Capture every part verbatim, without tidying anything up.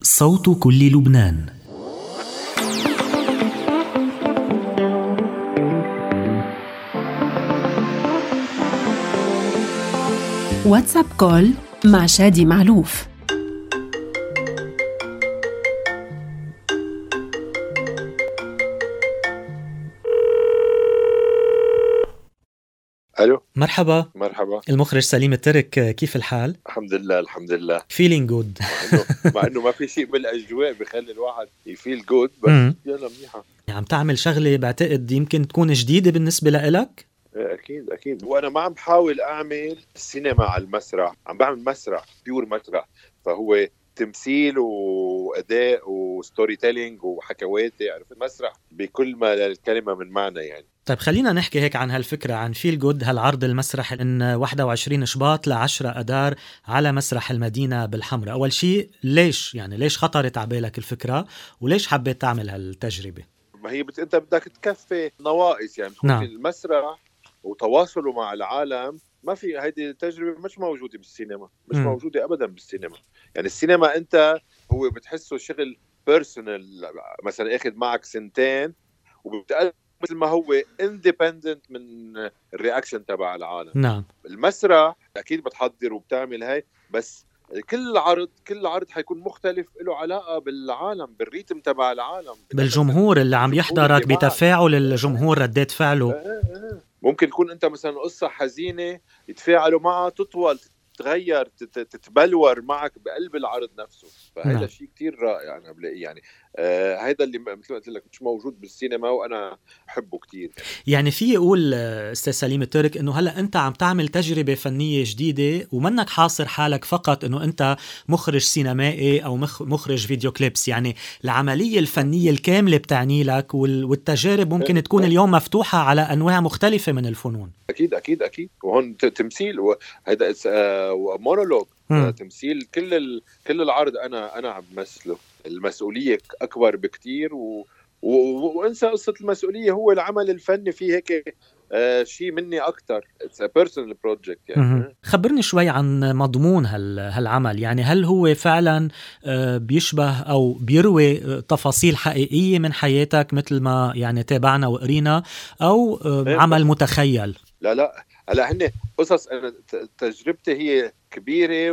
صوت كل لبنان. واتساب كول مع شادي معلوف. الو، مرحبا. مرحبا. المخرج سليم الترك، كيف الحال؟ الحمد لله الحمد لله. feeling good. مع انه مع انه ما في شيء بالاجواء بخلي الواحد يفيل جود، بس مم. يلا منيحه. عم تعمل شغلة بعتقد يمكن تكون جديدة بالنسبة لإلك؟ إيه، اكيد اكيد. وانا ما عم بحاول اعمل سينما على المسرح، عم بعمل مسرح بيور مسرح، فهو تمثيل واداء وستوري تيلينج وحكواتي، عرفت؟ مسرح بكل ما الكلمه من معنى يعني. طيب خلينا نحكي هيك عن هالفكرة، عن فيل جود، هالعرض المسرحي من واحد وعشرين شباط لعشرة أدار على مسرح المدينة بالحمراء. أول شيء ليش يعني ليش خطرت عبالك الفكرة وليش حبيت تعمل هالتجربة؟ ما هي بت... انت بدك تكفي نواقص يعني. نعم. المسرح وتواصله مع العالم، ما في هيدي التجربة مش موجودة بالسينما، مش م. موجودة أبدا بالسينما. يعني السينما أنت هو بتحسه شغل بيرسونال، مثلا أخذ معك سنتين وبتقدم مثل ما هو independent من الرياكشن تبع العالم. نعم. المسرح أكيد بتحضر وبتعمل هاي، بس كل عرض كل عرض حيكون مختلف، له علاقة بالعالم، بالريتم تبع العالم، بالجمهور اللي عم يحضرك، بتفاعل الجمهور، ردات فعله. ممكن تكون انت مثلا قصة حزينة يتفاعلوا معها تطول، تتغير، تتبلور معك بقلب العرض نفسه. فهذا نعم. شيء كتير رائع انا بلاقيه يعني. آه هذا اللي مثل ما قلت لك مش موجود بالسينما، وانا بحبه كتير يعني. يعني في اقول استاذ سليم الترك انه هلا انت عم تعمل تجربه فنيه جديده، ومنك حاصر حالك فقط انه انت مخرج سينمائي او مخرج فيديو كليبس، يعني العمليه الفنيه الكامله بتعني لك، والتجارب ممكن تكون اليوم مفتوحه على انواع مختلفه من الفنون. اكيد اكيد اكيد. وهون تمثيل، وهذا مونولوج، تمثيل. كل ال... كل العرض انا انا عم بمثله. المسؤوليه اكبر بكتير، و... و... وانسى قصه المسؤوليه، هو العمل الفني فيه هيك آه شيء مني اكتر. اتس ا بيرسونال بروجكت يعني. خبرني شوي عن مضمون هال... هالعمل، يعني هل هو فعلا آه بيشبه او بيروي تفاصيل حقيقيه من حياتك مثل ما يعني تابعنا وقرينا، او آه عمل متخيل؟ لا لا هلا هن قصص. انا تجربتي هي كبيره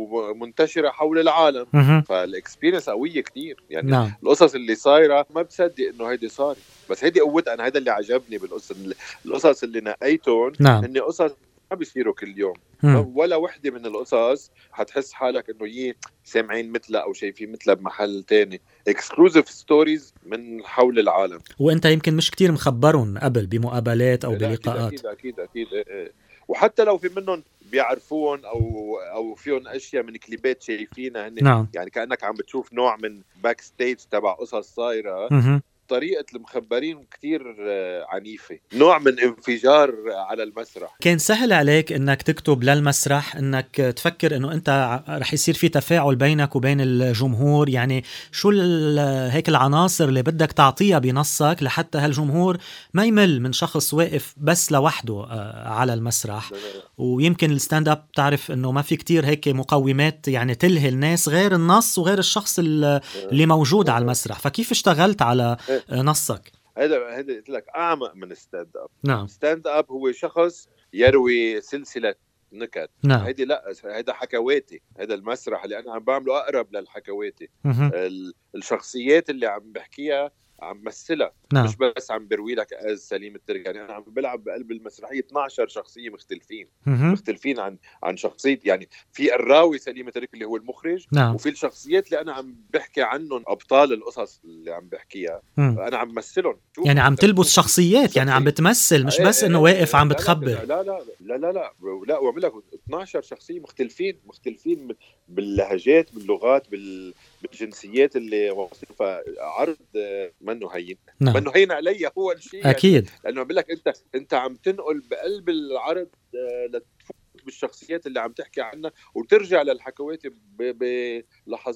ومنتشره حول العالم، فالاكسبيرينس قويه كتير يعني. نعم. القصص اللي صايره ما بتصدق انه هيدي صارت، بس هيدي قوتها. انا هيدا اللي عجبني بالقصص. القصص اللي نقيتهم نعم. هن قصص ما بيصيروا كل يوم. مم. ولا وحده من القصص حتحس حالك انه يي سامعين مثلها او شايفين مثلها بمحل تاني. اكسكلوزيف ستوريز من حول العالم، وانت يمكن مش كتير مخبرهم قبل بمقابلات او بلقاءات. اكيد اكيد اكيد, أكيد. وحتى لو في منهم بيعرفون او او فيهم اشياء من كليبات شايفينها هن. نعم. يعني كانك عم بتشوف نوع من باك ستيج تبع قصص صايره. مه. طريقة المخبرين كتير عنيفة، نوع من انفجار على المسرح. كان سهل عليك انك تكتب للمسرح، انك تفكر انه انت رح يصير في تفاعل بينك وبين الجمهور؟ يعني شو هيك العناصر اللي بدك تعطيها بنصك لحتى هالجمهور ما يمل من شخص واقف بس لوحده على المسرح؟ ويمكن الستاند اب تعرف انه ما في كتير هيك مقومات يعني تلهي الناس غير النص وغير الشخص اللي موجود على المسرح. فكيف اشتغلت على نصك؟ هذا هذا قلت لك اعمق من ستاند اب. نعم. ستاند اب هو شخص يروي سلسله نكت. نعم. هيدي لا، هيدا حكواتي. هذا المسرح اللي انا عم بعمله اقرب للحكواتي. الشخصيات اللي عم بحكيها عم مثلها. نعم. مش بس عم بروي لك از سليم الترك. يعني انا عم بلعب بقلب المسرحيه اثناشر شخصيه مختلفين. مه. مختلفين عن عن شخصيه. يعني في الراوي سليم الترك اللي هو المخرج. نعم. وفي الشخصيات اللي انا عم بحكي عنهم، ابطال القصص اللي عم بحكيها. مه. انا عم مثلهم. يعني عم تلبس شخصيات، يعني عم بتمثل، مش بس انه واقف عم بتخبر. لا لا لا لا لا لا لا. وعمل لك اثناشر شخصيه مختلفين مختلفين باللهجات، باللغات، بالجنسيات اللي وصفها. فعرض منه هين. نعم. منه هين علي هو الشيء اكيد يعني. لانه بقول لك انت انت عم تنقل بقلب العرض لتفوت بالشخصيات اللي عم تحكي عنها، وترجع للحكواتي بلحظات.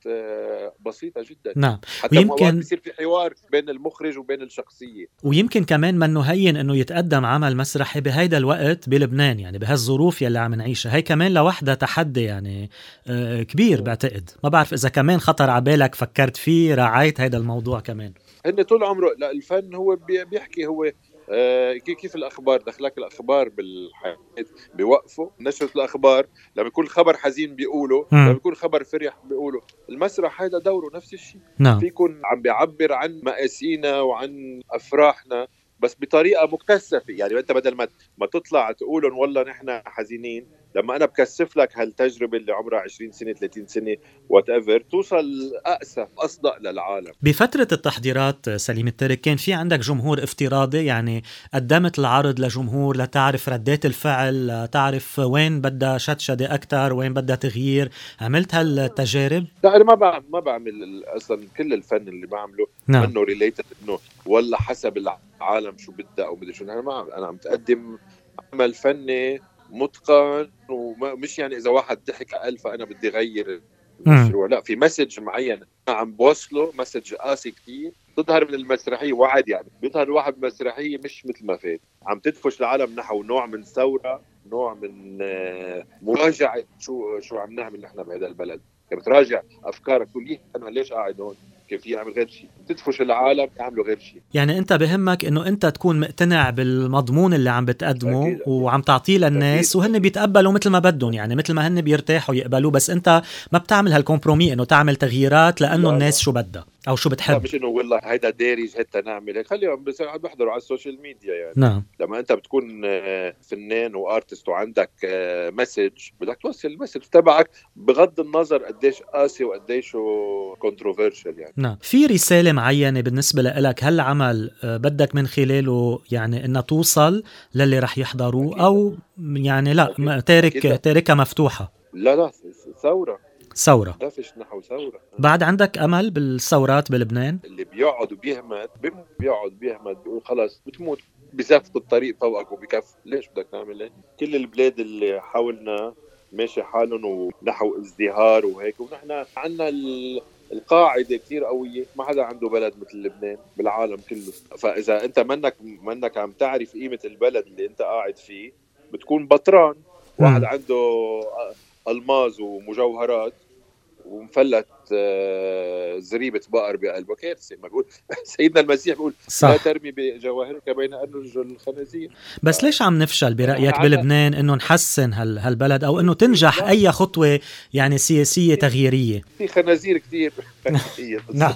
بسيطة جدا. نعم. حتى ويمكن بيصير في حوار بين المخرج وبين الشخصية. ويمكن كمان منه هين انه يتقدم عمل مسرحي بهيدا الوقت بلبنان، يعني بهالظروف يلي عم نعيشها، هي كمان لوحدها تحدي يعني كبير. بعتقد ما بعرف اذا كمان خطر عبالك، فكرت فيه، راعيت هيدا الموضوع كمان. هن طول عمره لا الفن هو بيحكي، هو آه كيف الأخبار دخلك الأخبار بالحياة بيوقفوا نشرة الأخبار، لما يكون خبر حزين بيقولوا، لما يكون خبر فرح بيقولوا. المسرح هذا دوره نفس الشيء. نعم. في يكون عم بيعبر عن مآسينا وعن أفراحنا بس بطريقة مكثفة. يعني أنت بدل ما ما تطلع تقولن والله نحن حزينين، لما أنا بكثف لك هالتجربة اللي عمرها عشرين سنة ثلاثين سنة whatever، توصل أقسى أصدق للعالم. بفترة التحضيرات سليم الترك كان في عندك جمهور افتراضي، يعني قدمت العرض لجمهور لتعرف ردات الفعل، لتعرف وين بدها شدشدة أكتر، وين بدها تغيير، عملت هالتجارب؟ لا أنا ما بعمل ما بعمل أصلا كل الفن اللي بعمله نعم. منه ريليتد إنه والله حسب العالم شو بدها أو بدي شو. أنا ما أنا عم تقدم عمل فني متقن، ومش يعني إذا واحد ضحك أقل فأنا بدي غير المشروع. لا، في مسج معين عم بوصله، مسج قاسي كتير. تظهر من المسرحية وعد، يعني بيظهر الواحد مسرحية مش مثل ما فات، عم تدفش العالم نحو نوع من ثورة، نوع من مراجعة شو شو عم نعمل نحن بهذا البلد. يعني بتراجع أفكارك، تقول ليه أنا ليش قاعد هون، كيف يعمل غير شيء، تدفش العالم يعملوا غير شيء. يعني أنت بهمك إنه أنت تكون مقتنع بالمضمون اللي عم بتقدمه أكيد. وعم تعطيه للناس أكيد. وهن بيتقبلوا مثل ما بدهم، يعني مثل ما هن بيرتاحوا يقبلوا، بس أنت ما بتعمل هالكومبرومي إنه تعمل تغييرات لأنه لا الناس لا. شو بدها أو شو بتحب. مش إنه والله هيدا دارج حتى نعمل هيك، خليهم بس بيحضروا على السوشيال ميديا يعني. نعم. لما أنت بتكون فنان وارتست وعندك مسج، بدك توصل المسج تبعك بغض النظر قديش قاسي وقديش كونتروفيرشل يعني. نعم. في رسالة معينة بالنسبة لك هالعمل بدك من خلاله يعني إنها توصل للي رح يحضروه أكيد. أو يعني لا أكيد. تارك أكيد. تاركها مفتوحة؟ لا لا ثورة ثورة دافش نحو ثورة. بعد عندك أمل بالثورات بلبنان؟ اللي بيقعد وبيهمد بيقعد بيهمد بيقول خلاص بتموت، بزفت الطريق فوقك وبكف. ليش بدك نعمل هيك؟ كل البلاد اللي حاولنا ماشي حالهم ونحو ازدهار وهيك، ونحن عنا القاعدة كتير قوية، ما حدا عنده بلد مثل لبنان بالعالم كله. فإذا أنت منك منك عم تعرف قيمة البلد اللي أنت قاعد فيه، بتكون بطران. واحد عنده ألماظ ومجوهرات ومفلت زريبة بقر بقلبه، كارثة. ما بقول سيدنا المسيح بيقول لا ترمي بجواهرك بين أرجل الخنازير. بس ليش عم نفشل برأيك بلبنان إنه نحسن هالبلد أو إنه تنجح أي خطوة يعني سياسية تغييرية؟ في خنازير كتير. نعم.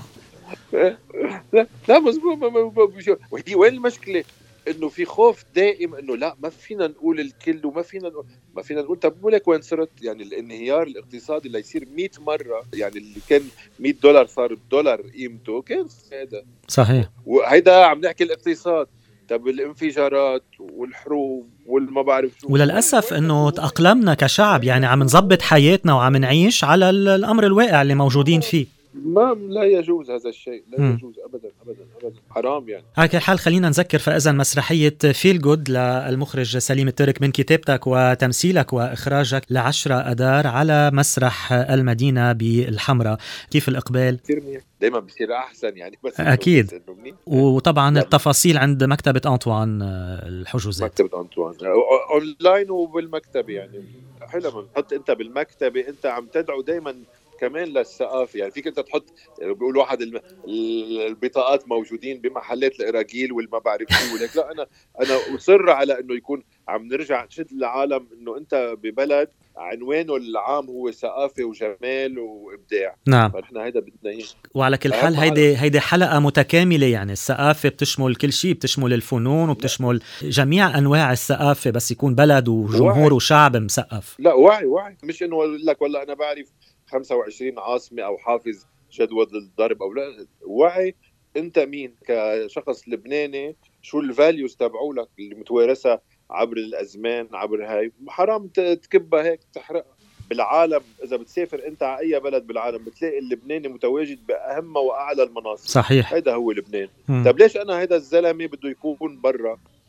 لا لا مزبوط. وهي وين المشكلة؟ انه في خوف دائم انه لا ما فينا نقول الكل وما فينا نقول ما فينا نقول. طب بقول لك وين صرت؟ يعني الانهيار الاقتصادي اللي يصير مئة مرة، يعني اللي كان مئة دولار صار بدولار قيمته، كيف هذا؟ صحيح. وهيدا عم نحكي الاقتصاد. طب الانفجارات والحروب والما بعرف شو. وللأسف انه تأقلمنا كشعب، يعني عم نظبط حياتنا وعم نعيش على الامر الواقع اللي موجودين فيه. ما لا يجوز هذا الشيء، لا م. يجوز ابدا ابدا ابدا، حرام يعني. على كل حال خلينا نذكر فاذا مسرحيه فيل جود للمخرج سليم الترك من كتابتك وتمثيلك واخراجك لعشرة اذار على مسرح المدينه بالحمراء. كيف الاقبال؟ دائما بصير احسن يعني. بس اكيد. وطبعا لا. التفاصيل عند مكتبه انطوان الحجوزات، مكتبه انطوان اونلاين وبالمكتبه يعني. حلو بنحط انت بالمكتبه، انت عم تدعو دائما كمان للثقافة. يعني فيك انت تحط، بيقول واحد البطاقات موجودين بمحلات الإراجيل والما بعرف شو ولك. لا انا انا اصر على انه يكون عم نرجع نشد العالم انه انت ببلد عنوانه العام هو ثقافة وجمال وابداع. نعم. فنحن هيدا بدنا اياه. وعلى كل حال هيدي هيدي حلقة متكاملة، يعني الثقافة بتشمل كل شيء، بتشمل الفنون وبتشمل جميع انواع الثقافة، بس يكون بلد وجمهور وعي. وشعب مسقف. لا وعي وعي، مش انه اقول لك والله انا بعرف خمسة وعشرين عاصمة أو حافظ جدول الضرب أو لا. وعي أنت مين كشخص لبناني، شو الفاليوز تبعولك اللي متوارثة عبر الأزمان، عبر هاي. حرام تكبها هيك تحرق بالعالم. إذا بتسافر أنت على أي بلد بالعالم بتلاقي اللبناني متواجد بأهم وأعلى المناصب. صحيح. هيدا هو لبنان. طب ليش أنا هيدا الزلمة بده يكون برا؟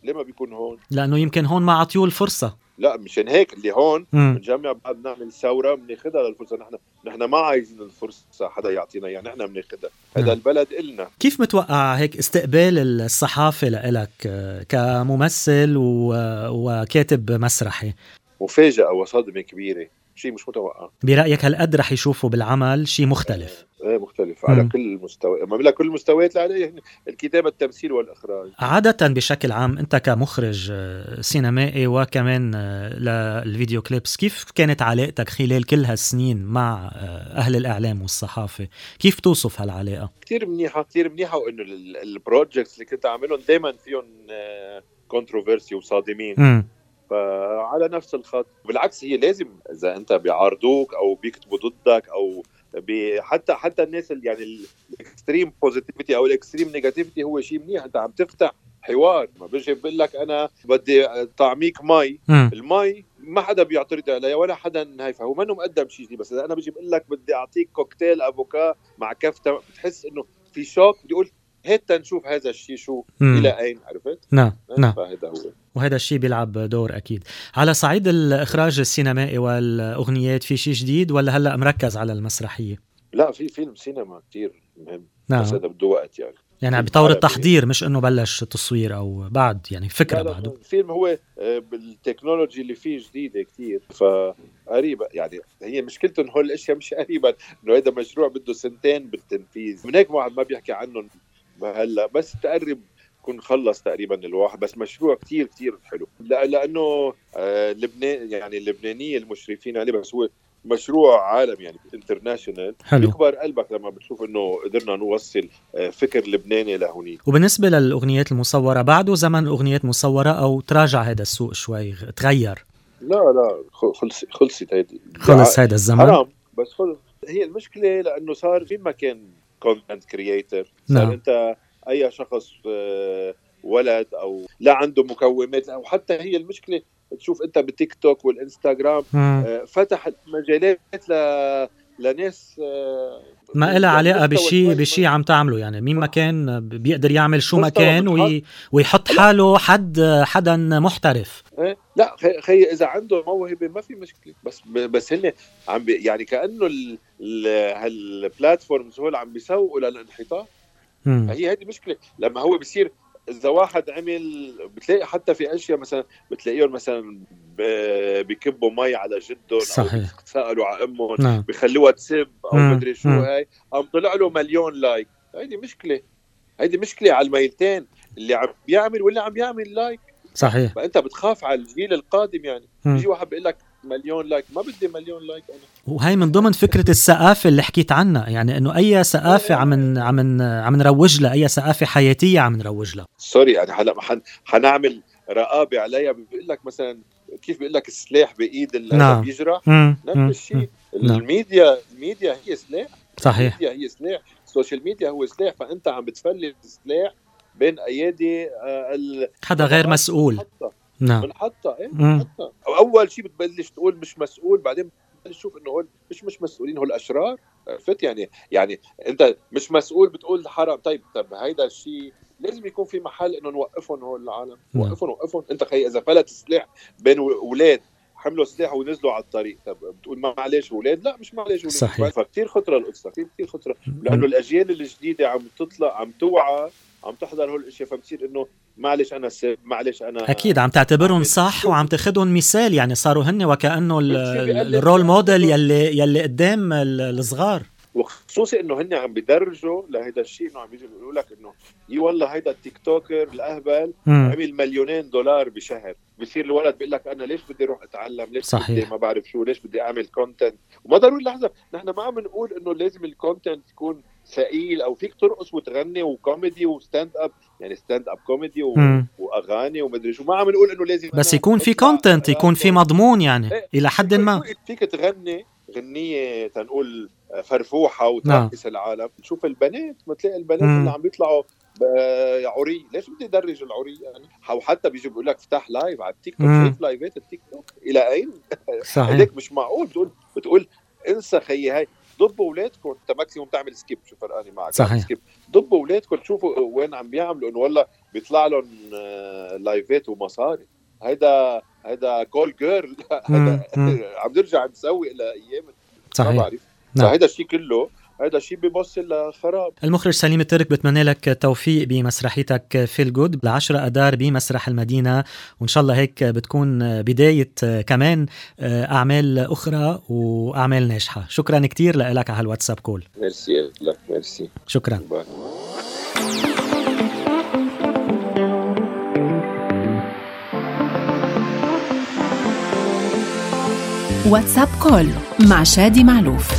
ليه ما بيكون هون؟ لانه يمكن هون ما عطيوه الفرصه. لا مشان هيك اللي هون مم. بنجمع بعض نعمل ثوره بناخذها للفرصه. نحن نحن ما عايزين الفرصه حدا يعطينا، يعني نحن بناخذها. هذا نعم. البلد إلنا. كيف متوقع هيك استقبال الصحافه لإلك كممثل و... وكاتب مسرحي؟ مفاجاه وصدمه كبيره، شيء مش متوقع. برايك هالقد رح يشوفوا بالعمل شيء مختلف؟ ايه مختلف على مم. كل المستوى، ما بقول لك كل المستويات، لا عليه الكتابه، التمثيل والاخراج. عادة بشكل عام أنت كمخرج سينمائي وكمان للفيديو كليبس، كيف كانت علاقتك خلال كل هالسنين مع أهل الإعلام والصحافة؟ كيف توصف هالعلاقة؟ كتير منيحة كتير منيحة، وإنه البروجيكتس اللي كنت أعملهم دايما فيهم كونتروفيرسي وصادمين. م. فعلى نفس الخط. بالعكس هي لازم إذا أنت بيعارضوك أو بيكتبوا ضدك أو حتى حتى الناس اللي يعني الاكستريم بوزيتيفيتي او الاكستريم نيجاتيفيتي هو شيء منيح. انت عم تفتح حوار، ما بيجي بقول لك انا بدي طعميك مي، م. المي ما حدا بيعترض عليها ولا حدا هاي، فهو منه مقدم شيء. بس اذا انا بيجي بقول لك بدي اعطيك كوكتيل افوكا مع كفته، بتحس انه في شوك، بدي اقول هات نشوف هذا الشيء شو م. الى اين. عرفت؟ نعم نعم. فهذا هو، وهذا الشيء بيلعب دور أكيد. على صعيد الإخراج السينمائي والأغنيات، في شيء جديد ولا هلأ مركز على المسرحية؟ لا، في فيلم سينما كتير مهم. نعم. بس هذا بده وقت يعني. يعني بطور التحضير، مش إنه بلش تصوير أو بعد، يعني فكرة بعده. الفيلم هو بالتكنولوجي اللي فيه جديدة كتير، فقريبة يعني. هي مشكلته إنه هول الأشياء مش قريبة، إنه هذا مشروع بده سنتين بالتنفيذ، من هيك واحد ما بيحكي عنه هلا، بس تقرب كون خلص تقريبا الواحد. بس مشروع كتير كتير حلو، لأنه آه لبنان يعني اللبنانية المشرفين عليه، بس هو مشروع عالم يعني انترناشونال. يكبر قلبك لما بتشوف انه قدرنا نوصل فكر لبناني لهونيك. وبالنسبة للأغنيات المصورة، بعده زمن الأغنيات المصورة أو تراجع هذا السوق شوي، تغير؟ لا لا خلص خلصت هيدي، خلص هذا الزمن حرام. بس خلص. هي المشكلة لأنه صار في مكان كونتنت كرييتر، صار نعم. انت اي شخص ولد او لا عنده مكومات، او حتى هي المشكلة تشوف انت بالتيك توك والانستغرام فتح مجالات ل... لناس ما إلها علاقة بشي بشي عم تعمله. يعني مين ما كان بيقدر يعمل شو ما كان وي... ويحط حاله حد حدا محترف. لا خي اذا عنده موهبة ما في مشكلة، بس بس هن عم بي... يعني كأنه ال... ال... هالبلاتفورمز هول عم بيسوقوا للانحطاط. هي هذه مشكلة لما هو بيصير. إذا واحد عمل بتلاقي حتى في أشياء مثلا بتلاقيهم مثلا بيكبوا مي على جدهم، صحيح. أو بيسألوا على أمهم، نعم. بيخلوها تسب أو مدري شو هاي، قام طلع له مليون لايك. هيدي مشكلة، هيدي مشكلة على الميلتين، اللي عم بيعمل واللي عم يعمل لايك. صحيح. فأنت بتخاف على الجيل القادم. يعني يجي واحد بيقول لك مليون لايك، ما بدي مليون لايك أنا. وهي من ضمن فكرة الثقافة اللي حكيت عنها، يعني إنه أي ثقافة عم عم عم نروج لها، أي ثقافة حياتية عم نروج لها. سوري يعني هلا حن حنعمل رقابة عليها. بيقول لك مثلا كيف بيقول لك السلاح بإيد اللي نعم. بيجرح، نفس الشيء. الميديا الميديا هي سلاح. صحيح. الميديا هي سلاح، السوشيال ميديا هو سلاح. فأنت عم بتفلت السلاح بين أيادي ال... حدا غير مسؤول. نعم. بنحطها ايه بنحطها. اول شيء بتبلش تقول مش مسؤول، بعدين بتبلش تشوف انه هول مش مش مسؤولين، هول اشرار. عرفت يعني؟ يعني انت مش مسؤول بتقول حرام. طيب طب هيدا الشيء لازم يكون في محل انه نوقفهم هول العالم. وقفهم وقفهم. انت خي اذا فلت السلاح بين اولاد حملوا سلاح ونزلوا على الطريق، طب بتقول ما معلش اولاد؟ لا مش معلش اولاد. صحيح. فكتير خطره القصه، كتير خطره، لانه الاجيال الجديده عم تطلع، عم توعى، عم تحضر هول الاشياء، فبتصير انه معلش انا سيب، معلش انا اكيد عم تعتبرهم صح وعم تاخذهم مثال. يعني صاروا هن وكانه الرول موديل يلي يلي قدام الصغار. وخصوصي انه هن عم بيدرجوا لهذا الشيء، انه عم بيجوا بيقولوا لك انه يي والله هيدا التيك توكر الاهبل عمل مليونين دولار بشهر. بصير الولد بيقول لك انا ليش بدي اروح اتعلم، ليش صحيح. بدي ما بعرف شو، ليش بدي اعمل كونتنت. وما ضروري. لحظه، نحن ما عم نقول انه لازم الكونتنت يكون ثقيل، او فيك ترقص وتغني وكوميدي وستاند اب، يعني ستاند اب كوميدي و... واغاني ومدري شو. ما عم نقول انه لازم، بس يكون في كونتنت، يكون في مضمون يعني إيه؟ الى حد ما فيك تغني غنيه تنقول فرفوحه وترقص العالم. تشوف البنات، ما تلاقي البنات مم. اللي عم بيطلعوا عري، ليش بدي ادرج العري يعني؟ او حتى بيجي بيقول لك افتح لايف على التيك توك. شايف لايفات التيك توك الى اين؟ هيك مش معقول. بتقول بتقول انسى خيي. هاي ضبوا اولادكم، انت ماكسيموم تعمل سكيب، شو فرقاني معك؟ صحيح. سكيب. ضبوا اولادكم تشوفوا وين عم بيعملوا، انه والله بيطلع لهم لايفات ومصاري. هيدا هيدا كول جيرل، هيدا عم نرجع نسوي الى ايام صحيح. ما بعرف. نعم. فهيدا الشيء كله هيدا شيء بيوصل لخراب. المخرج سليم الترك، بتمنى لك توفيق بمسرحيتك فيل جود لعشرة أدار بمسرح المدينة، وإن شاء الله هيك بتكون بداية كمان أعمال أخرى وأعمال ناجحة. شكرا كتير لك على هالواتساب كول. ميرسي لك. ميرسي. شكرا. باي. واتساب كول مع شادي معلوف.